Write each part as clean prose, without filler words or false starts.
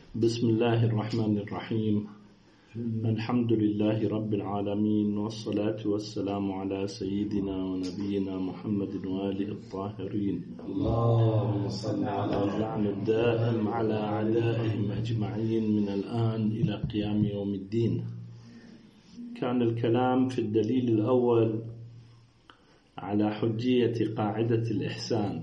بسم الله الرحمن الرحيم. الحمد لله رب العالمين، والصلاة والسلام على سيدنا ونبينا محمد وآله الطاهرين. اللهم صل على اللعن الدائم على أعدائهم أجمعين من الآن إلى قيام يوم الدين. كان الكلام في الدليل الأول على حجية قاعدة الإحسان،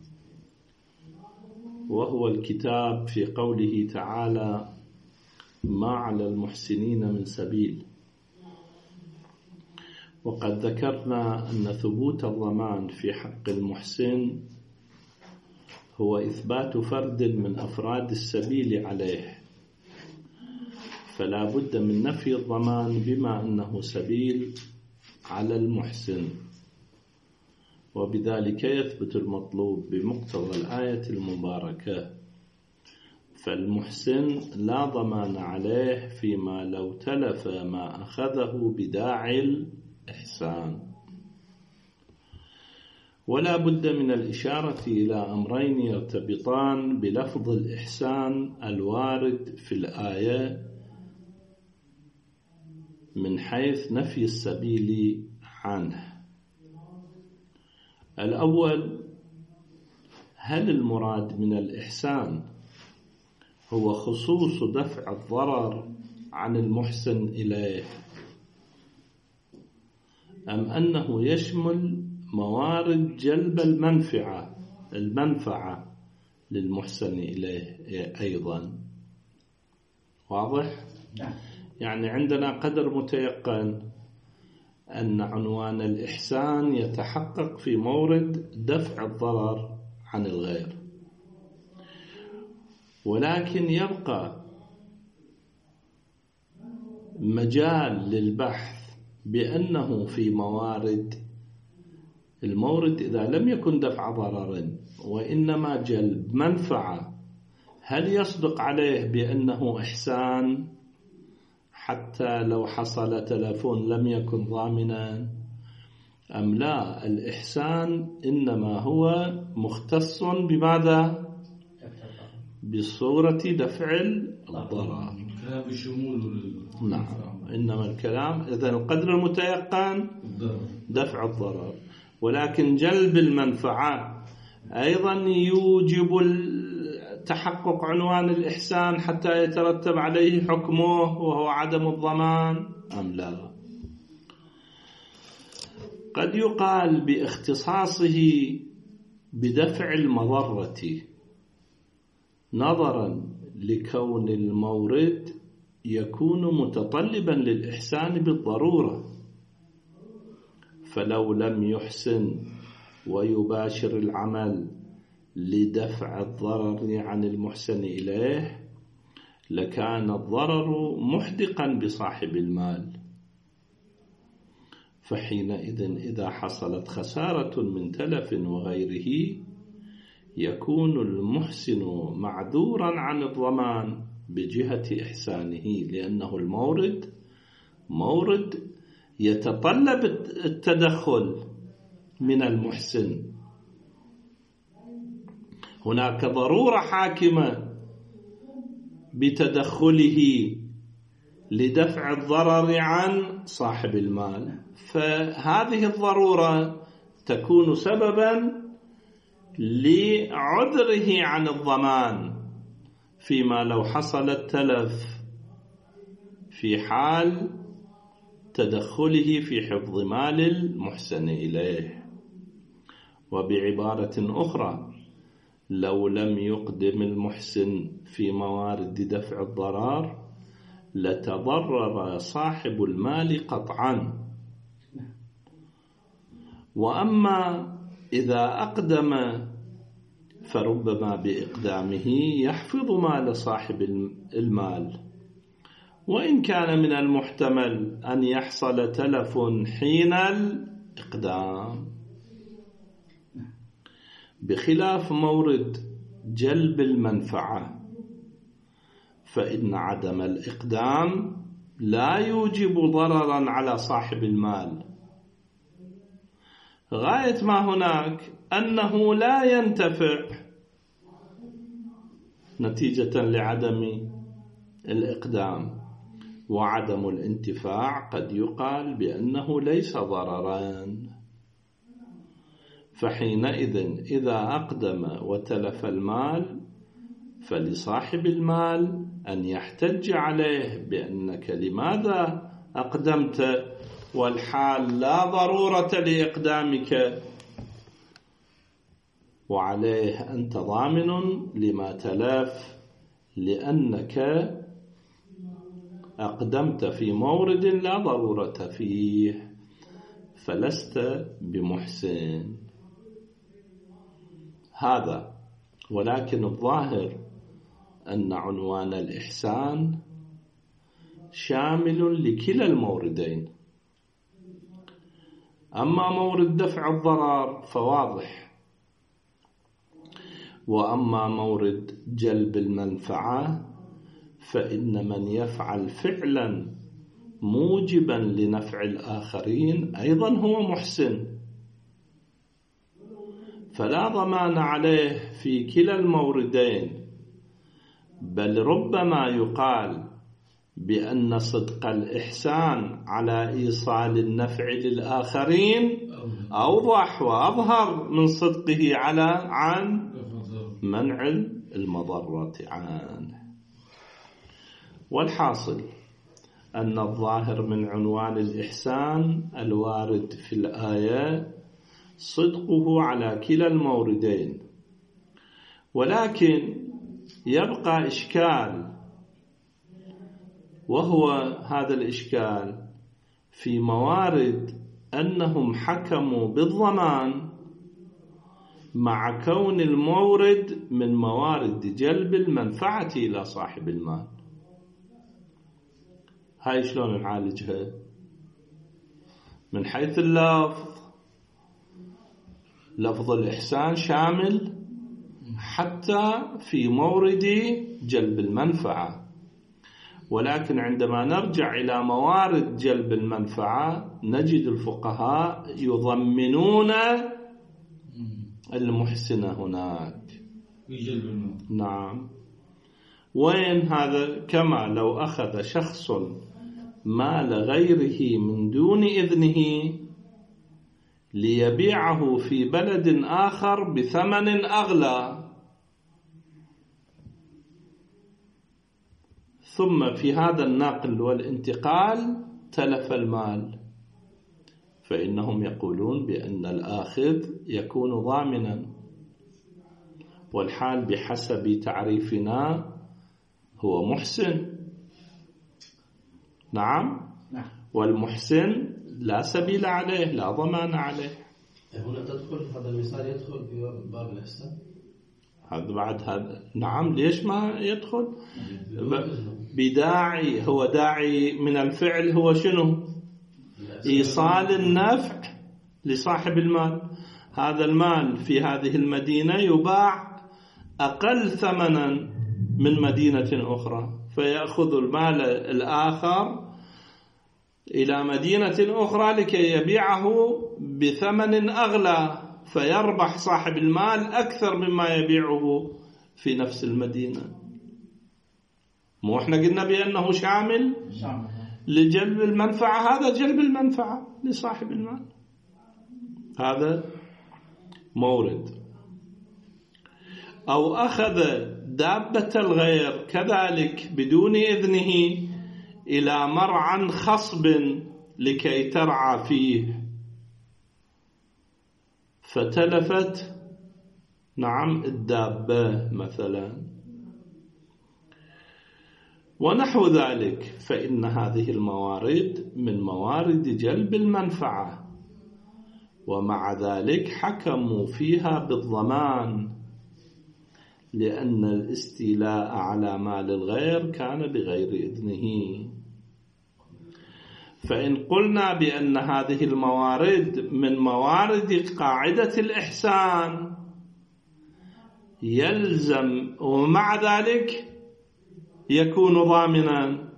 وهو الكتاب في قوله تعالى: ما على المحسنين من سبيل. وقد ذكرنا أن ثبوت الضمان في حق المحسن هو إثبات فرد من أفراد السبيل عليه، فلا بد من نفي الضمان بما أنه سبيل على المحسن، وبذلك يثبت المطلوب بمقتضى الآية المباركة. فالمحسن لا ضمان عليه فيما لو تلف ما أخذه بداعي الإحسان. ولا بد من الإشارة إلى أمرين يرتبطان بلفظ الإحسان الوارد في الآية من حيث نفي السبيل عنه. الأول، هل المراد من الإحسان هو خصوص دفع الضرر عن المحسن إليه، أم أنه يشمل موارد جلب المنفعة للمحسن إليه أيضا؟ واضح؟ يعني عندنا قدر متيقن أن عنوان الإحسان يتحقق في مورد دفع الضرر عن الغير، ولكن يبقى مجال للبحث بأنه في المورد إذا لم يكن دفع ضرر وإنما جلب منفعة، هل يصدق عليه بأنه إحسان حتى لو حصل تلف لم يكن ضامنا، أم لا؟ الإحسان إنما هو مختص بماذا؟ بصورة دفع الضرر. نعم، إنما الكلام إذن القدر المتيقن دفع الضرر، ولكن جلب المنفعة أيضا يوجب تحقق عنوان الإحسان حتى يترتب عليه حكمه وهو عدم الضمان، أم لا؟ قد يقال باختصاصه بدفع المضرة نظرا لكون المورد يكون متطلبا للإحسان بالضرورة، فلو لم يحسن ويباشر العمل لدفع الضرر عن المحسن إليه لكان الضرر محدقا بصاحب المال، فحينئذ إذا حصلت خسارة من تلف وغيره يكون المحسن معذورا عن الضمان بجهة إحسانه، لأنه مورد يتطلب التدخل من المحسن. هناك ضرورة حاكمة بتدخله لدفع الضرر عن صاحب المال، فهذه الضرورة تكون سببا لعذره عن الضمان فيما لو حصل التلف في حال تدخله في حفظ مال المحسن إليه. وبعبارة أخرى، لو لم يقدم المحسن في موارد دفع الضرر لتضرر صاحب المال قطعا. وأما إذا أقدم فربما بإقدامه يحفظ مال صاحب المال، وإن كان من المحتمل أن يحصل تلف حين الإقدام، بخلاف مورد جلب المنفعة، فإن عدم الإقدام لا يوجب ضررا على صاحب المال. غاية ما هناك أنه لا ينتفع نتيجة لعدم الإقدام. وعدم الانتفاع قد يقال بأنه ليس ضرران، فحينئذ إذا أقدم وتلف المال فلصاحب المال أن يحتج عليه بأنك لماذا أقدمت والحال لا ضرورة لإقدامك، وعليه أنت ضامن لما تلف لأنك أقدمت في مورد لا ضرورة فيه فلست بمحسن. هذا ولكن الظاهر أن عنوان الإحسان شامل لكلا الموردين. أما مورد دفع الضرر فواضح، وأما مورد جلب المنفعة فإن من يفعل فعلا موجبا لنفع الآخرين أيضا هو محسن، فلا ضمان عليه في كلا الموردين، بل ربما يقال بأن صدق الإحسان على إيصال النفع للآخرين أوضح وأظهر من صدقه عن منع المضرة عنه. والحاصل أن الظاهر من عنوان الإحسان الوارد في الآية صدقه على كلا الموردين، ولكن يبقى إشكال، وهو هذا الإشكال في موارد أنهم حكموا بالضمان مع كون المورد من موارد جلب المنفعة إلى صاحب المال. هاي شلون نعالجها؟ من حيث اللفظ، لفظ الإحسان شامل حتى في مورد جلب المنفعة، ولكن عندما نرجع إلى موارد جلب المنفعة نجد الفقهاء يضمنون المحسن هناك. نعم. وين هذا؟ كما لو أخذ شخص مال غيره من دون إذنه ليبيعه في بلد آخر بثمن أغلى، ثم في هذا النقل والانتقال تلف المال، فإنهم يقولون بأن الآخذ يكون ضامنا، والحال بحسب تعريفنا هو محسن. نعم. والمحسن لا سبيل عليه، لا ضمان عليه. هنا تدخل هذا المثال، يدخل في باب الإحسان هذا بعد هذا. نعم، ليش ما يدخل؟ بداعي، هو داعي من الفعل هو شنو؟ إيصال النفع لصاحب المال. هذا المال في هذه المدينة يباع أقل ثمنا من مدينة أخرى، فيأخذ المال الآخر إلى مدينة أخرى لكي يبيعه بثمن أغلى، فيربح صاحب المال أكثر مما يبيعه في نفس المدينة. مو احنا قلنا بأنه شامل لجلب المنفعة؟ هذا جلب المنفعة لصاحب المال، هذا مورد. أو أخذ دابة الغير كذلك بدون إذنه إلى مرعى خصب لكي ترعى فيه فتلفت، نعم، الدابة مثلا ونحو ذلك، فإن هذه الموارد من موارد جلب المنفعة، ومع ذلك حكموا فيها بالضمان لأن الاستيلاء على مال الغير كان بغير إذنه. فإن قلنا بأن هذه الموارد من موارد قاعدة الإحسان يلزم، ومع ذلك يكون ضامنا،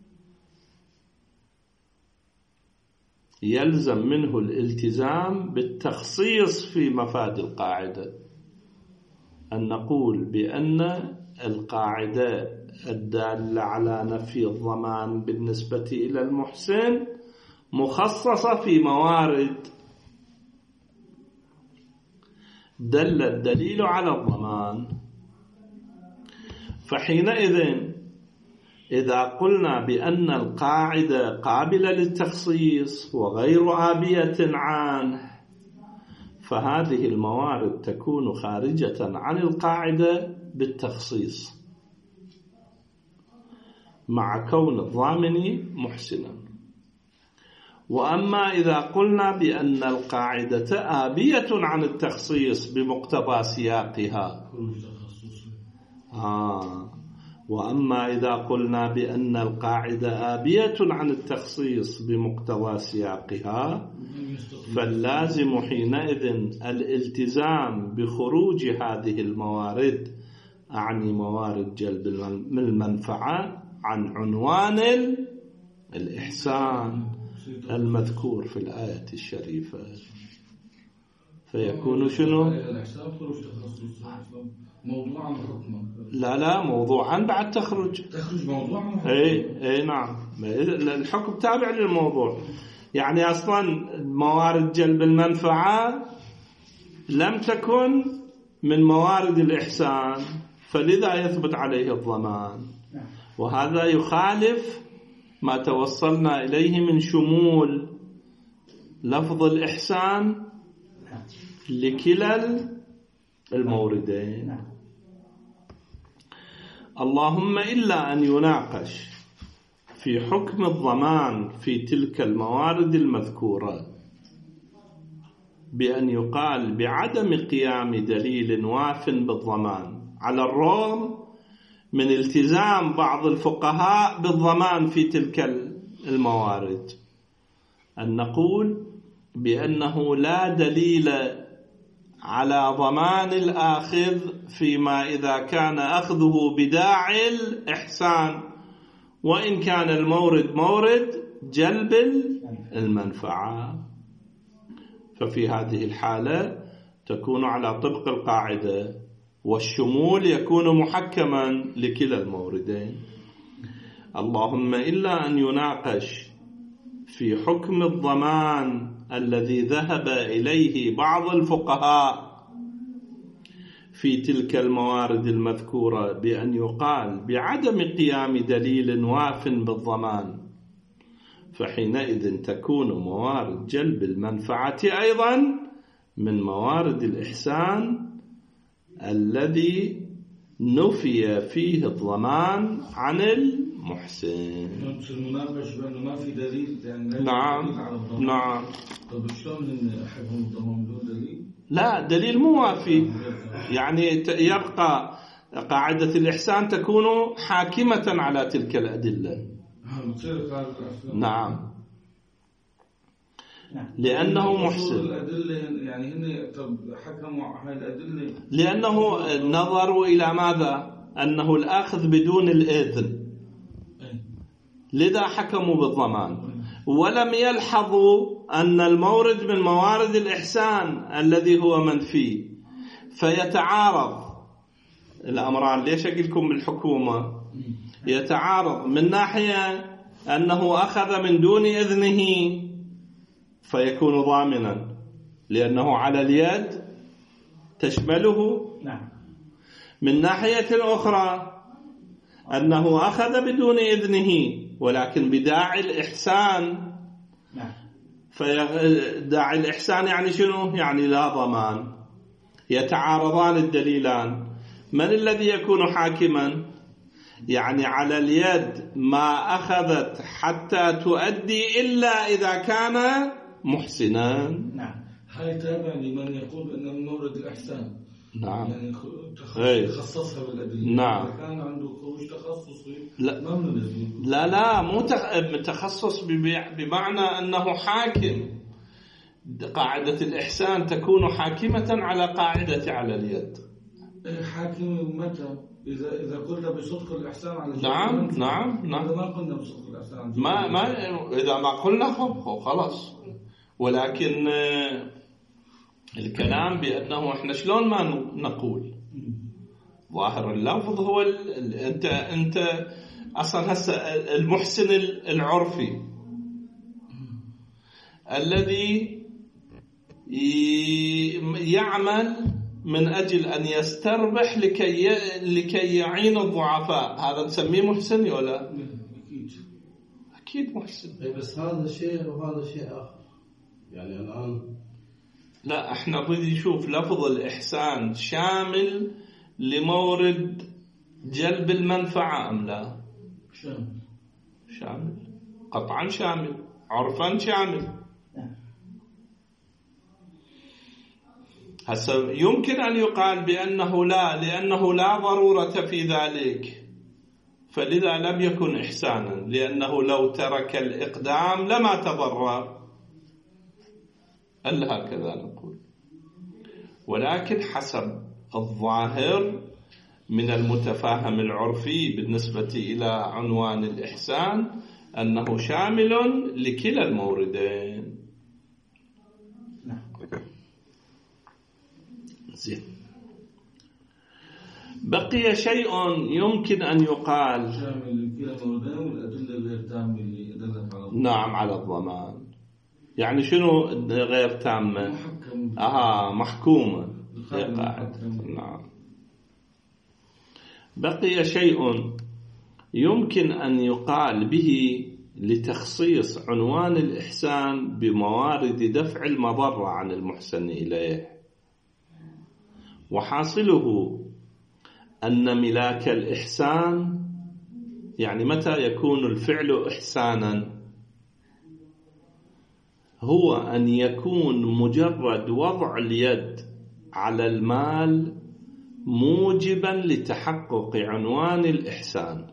يلزم منه الالتزام بالتخصيص في مفاد القاعدة، أن نقول بأن القاعدة الدالة على نفي الضمان بالنسبة إلى المحسن مخصصة في موارد دل الدليل على الضمان. فحينئذ إذا قلنا بأن القاعدة قابلة للتخصيص وغير آبية عنه، فهذه الموارد تكون خارجة عن القاعدة بالتخصيص مع كون الضامن محسنا. وأما إذا قلنا بأن القاعدة آبية عن التخصيص بمقتضى سياقها، وأما إذا قلنا بأن القاعدة آبية عن التخصيص بمقتضى سياقها، فاللازم حينئذ الالتزام بخروج هذه الموارد، أعني موارد جلب المنفعة، عن عنوان الإحسان المذكور في الآية الشريفة. فيكون شنو؟ موضوعا لا موضوعا بعد تخرج موضوعا. اي نعم، الحكم تابع للموضوع. يعني اصلا موارد جلب المنفعة لم تكن من موارد الإحسان، فلذا يثبت عليه الضمان. وهذا يخالف ما توصلنا إليه من شمول لفظ الإحسان لكلا الموردين. اللهم إلا أن يناقش في حكم الضمان في تلك الموارد المذكورة بأن يقال بعدم قيام دليل واف بالضمان، على الرغم من التزام بعض الفقهاء بالضمان في تلك الموارد، أن نقول بأنه لا دليل على ضمان الآخذ فيما إذا كان أخذه بداعي الإحسان، وإن كان المورد مورد جلب المنفعة. ففي هذه الحالة تكون على طبق القاعدة، والشمول يكون محكما لكلا الموردين. اللهم إلا أن يناقش في حكم الضمان الذي ذهب إليه بعض الفقهاء في تلك الموارد المذكورة بأن يقال بعدم قيام دليل واف بالضمان، فحينئذ تكون موارد جلب المنفعة أيضا من موارد الإحسان الذي نفي فيه الضمان عن المحسن. المناقش بأنه ما في دليل، نعم. طب شلون حكم الضمان بدون دليل؟ لا، دليل موافي، يعني يبقى قاعدة الإحسان تكون حاكمة على تلك الأدلة. نعم، لأنه محسن. يعني هن حكموا على الأدلة لأنه نظروا إلى ماذا؟ أنه الأخذ بدون الإذن، لذا حكموا بالضمان، ولم يلحظوا أن المورد من موارد الإحسان الذي هو منفي، فيتعارض الأمران. ليش أقولكم بالحكومة يتعارض؟ من ناحية أنه أخذ من دون إذنه فيكون ضامنا لأنه على اليد تشمله. من ناحية أخرى أنه أخذ بدون إذنه ولكن بداعي الإحسان. فداعي الإحسان يعني شنو؟ يعني لا ضمان. يتعارضان الدليلان. من الذي يكون حاكما؟ يعني على اليد ما أخذت حتى تؤدي إلا إذا كان محسنا. هاي تابع لمن يقول أنه مورد الإحسان. نعم، يعني خصصها بالأدلة. نعم، إذا كان عنده خروج تخصصي لا مو تخصص بمعنى أنه حاكم. قاعدة الإحسان تكون حاكمة على قاعدة على اليد. حاكم متى؟ إذا قلنا بصدق الإحسان على اليد. نعم. إذا ما قلنا بصدق الإحسان على اليد. إذا ما قلنا خلاص. ولكن الكلام بأنه إحنا شلون ما نقول ظاهر اللفظ هو أنت أصلا هسه المحسن العرفي الذي يعمل من أجل أن يستربح لكي يعين الضعفاء، هذا نسميه محسن ولا؟ أكيد محسن. بس هذا شيء وهذا شيء آخر. يعني الآن لا، احنا نريد نشوف لفظ الإحسان شامل لمورد جلب المنفعة أم لا؟ شامل قطعا، شامل عرفا، شامل. هسه يمكن أن يقال بأنه لا، لأنه لا ضرورة في ذلك، فلذا لم يكن إحسانا، لأنه لو ترك الإقدام لما تضرر، ألا هكذا نقول. ولكن حسب الظاهر من المتفاهم العرفي بالنسبة إلى عنوان الإحسان أنه شامل لكلا الموردين. زين. بقي شيء يمكن أن يقال شامل لكلا الموردين والأدلة غير تامة اللي دلت على نعم على الضمان. يعني شنو غير تامة؟ محكومة. نعم. بقي شيء يمكن أن يقال به لتخصيص عنوان الإحسان بموارد دفع المضرة عن المحسن إليه، وحاصله أن ملاك الإحسان، يعني متى يكون الفعل إحسانا، هو أن يكون مجرد وضع اليد على المال موجبا لتحقق عنوان الإحسان.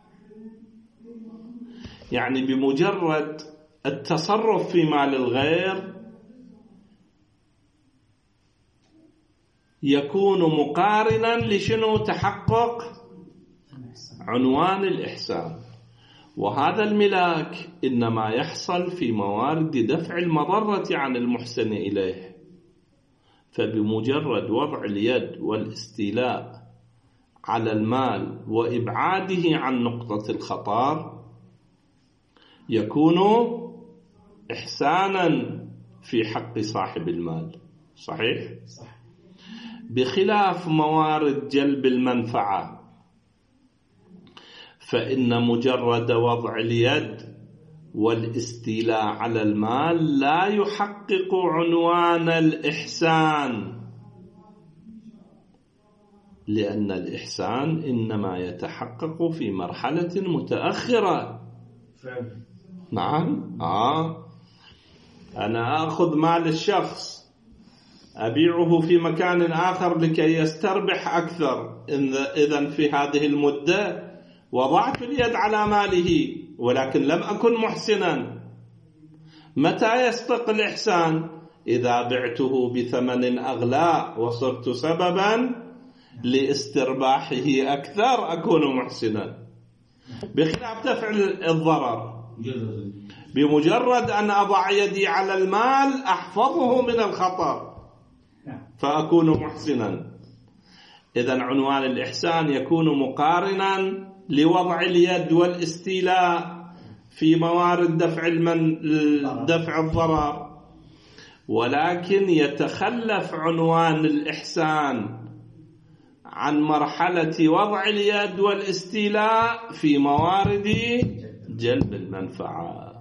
يعني بمجرد التصرف في مال الغير يكون مقارنا لشنو؟ تحقق عنوان الإحسان. وهذا الملاك إنما يحصل في موارد دفع المضرة عن المحسن إليه، فبمجرد وضع اليد والاستيلاء على المال وإبعاده عن نقطة الخطر يكون إحسانا في حق صاحب المال. صحيح؟ صح. بخلاف موارد جلب المنفعة، فإن مجرد وضع اليد والاستيلاء على المال لا يحقق عنوان الإحسان، لأن الإحسان إنما يتحقق في مرحلة متأخرة. فعلا. نعم. أنا أخذ مال الشخص أبيعه في مكان آخر لكي يستربح أكثر، إذن في هذه المدة وضعت اليد على ماله ولكن لم أكن محسنا. متى يصدق الإحسان؟ إذا بعته بثمن أغلى وصرت سببا لاسترباحه أكثر أكون محسنا، بخلاف دفع الضرر. بمجرد أن أضع يدي على المال أحفظه من الخطر فأكون محسنا. إذن عنوان الإحسان يكون مقارنا لوضع اليد والاستيلاء في موارد دفع الضرر، ولكن يتخلف عنوان الإحسان عن مرحلة وضع اليد والاستيلاء في موارد جلب المنفعة.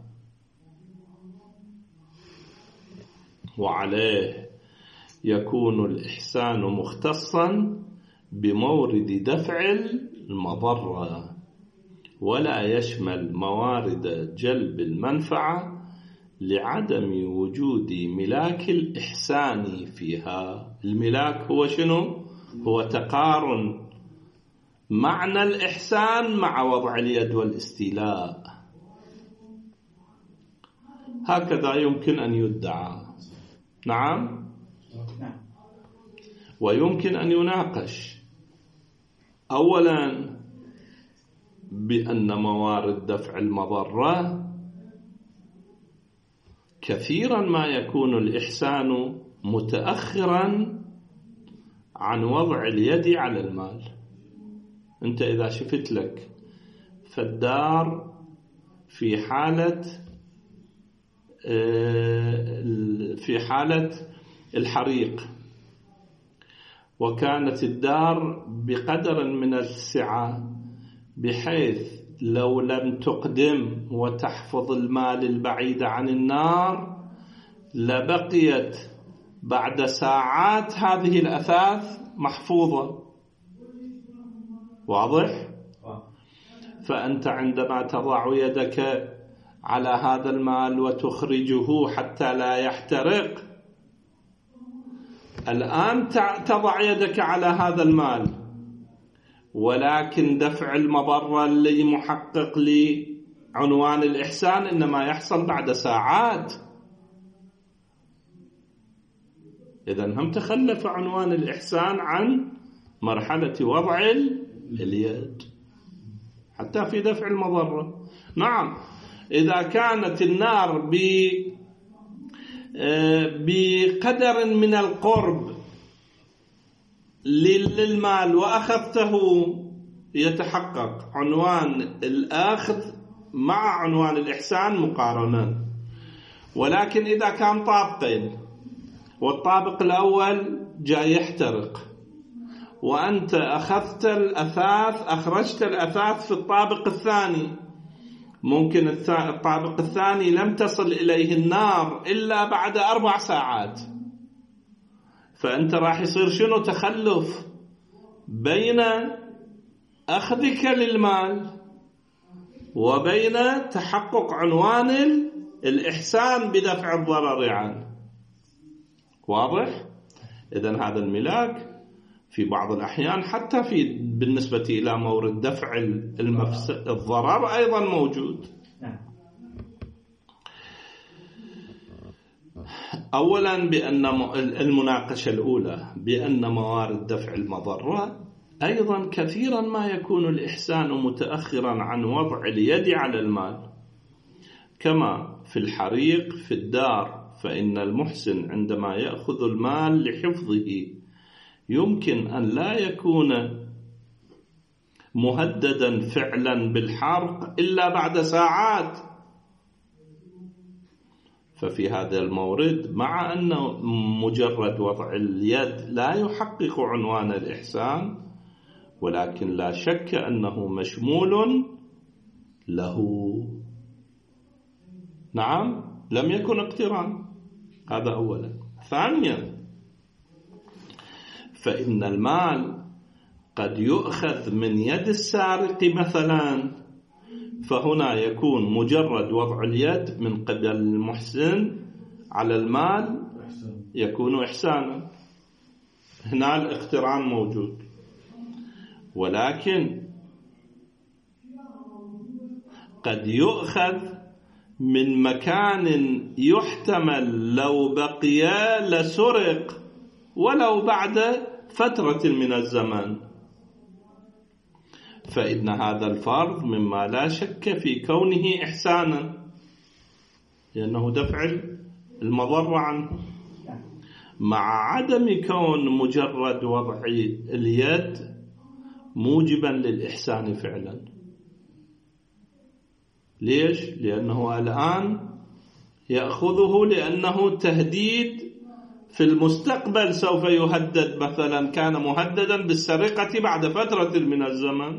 وعليه يكون الإحسان مختصا بمورد دفع المضرة، ولا يشمل موارد جلب المنفعة لعدم وجود ملاك الإحسان فيها. الملاك هو شنو؟ هو تقارن معنى الإحسان مع وضع اليد والاستيلاء. هكذا يمكن أن يدعى. نعم. ويمكن أن يناقش أولا بأن موارد دفع المضرة كثيرا ما يكون الإحسان متأخرا عن وضع اليد على المال. أنت إذا شفت لك فالدار في حالة الحريق، وكانت الدار بقدر من السعة بحيث لو لم تقدم وتحفظ المال البعيد عن النار لبقيت بعد ساعات هذه الأثاث محفوظة. واضح؟ فأنت عندما تضع يدك على هذا المال وتخرجه حتى لا يحترق، الآن تضع يدك على هذا المال، ولكن دفع المضرة اللي محقق لعنوان الإحسان إنما يحصل بعد ساعات. إذن هم تخلف عنوان الإحسان عن مرحلة وضع اليد حتى في دفع المضرة. نعم، إذا كانت النار بقدر من القرب للمال وأخذته يتحقق عنوان الأخذ مع عنوان الإحسان مقارنة. ولكن إذا كان طابقين والطابق الأول جاي يحترق وأنت أخذت الأثاث، أخرجت الأثاث في الطابق الثاني، ممكن الطابق الثاني لم تصل إليه النار إلا بعد 4 ساعات، فأنت راح يصير شنو؟ تخلف بين أخذك للمال وبين تحقق عنوان الإحسان بدفع الضرر عنه. واضح؟ إذن هذا الملاك في بعض الأحيان حتى بالنسبة إلى مورد دفع الضرر أيضا موجود. أولا بأن المناقشة الأولى بأن موارد دفع المضرة أيضا كثيرا ما يكون الإحسان متأخرا عن وضع اليد على المال، كما في الحريق في الدار، فإن المحسن عندما يأخذ المال لحفظه يمكن أن لا يكون مهددا فعلا بالحرق إلا بعد ساعات. ففي هذا المورد مع أنه مجرد وضع اليد لا يحقق عنوان الإحسان، ولكن لا شك أنه مشمول له. نعم، لم يكن اقتران. هذا أولا. ثانيا، فإن المال قد يؤخذ من يد السارق مثلا، فهنا يكون مجرد وضع اليد من قبل المحسن على المال يكون إحسانا، هنا الاقتران موجود. ولكن قد يؤخذ من مكان يحتمل لو بقي لسرق ولو بعد فترة من الزمان، فإن هذا الفرض مما لا شك في كونه إحسانا، لأنه دفع المضر عنه، مع عدم كون مجرد وضع اليد موجبا للإحسان فعلا. ليش؟ لأنه الآن يأخذه لأنه تهديد في المستقبل، سوف يهدد، مثلا كان مهددا بالسرقة بعد فترة من الزمن.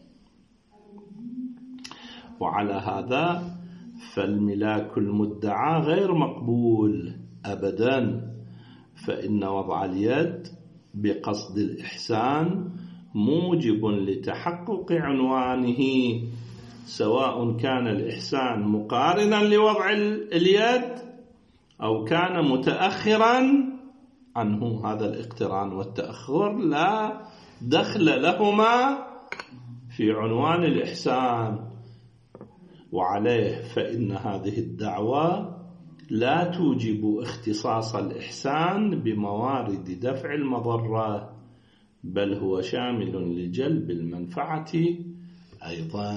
وعلى هذا فالملاك المدعى غير مقبول أبدا، فإن وضع اليد بقصد الإحسان موجب لتحقق عنوانه، سواء كان الإحسان مقارنا لوضع اليد أو كان متأخرا عنه. هذا الاقتران والتأخر لا دخل لهما في عنوان الإحسان. وعليه فإن هذه الدعوة لا توجب اختصاص الإحسان بموارد دفع المضرة، بل هو شامل لجلب المنفعة أيضا.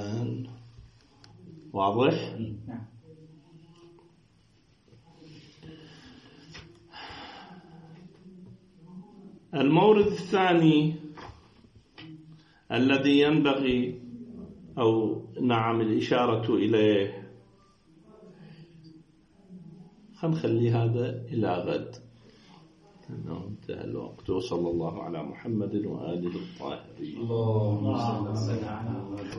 واضح؟ المورد الثاني الذي ينبغي أو نعم الإشارة إليه خلي هذا إلى غد لأنه انتهى الوقت. وصلى الله على محمد وآله الطاهرين. اللهم صل على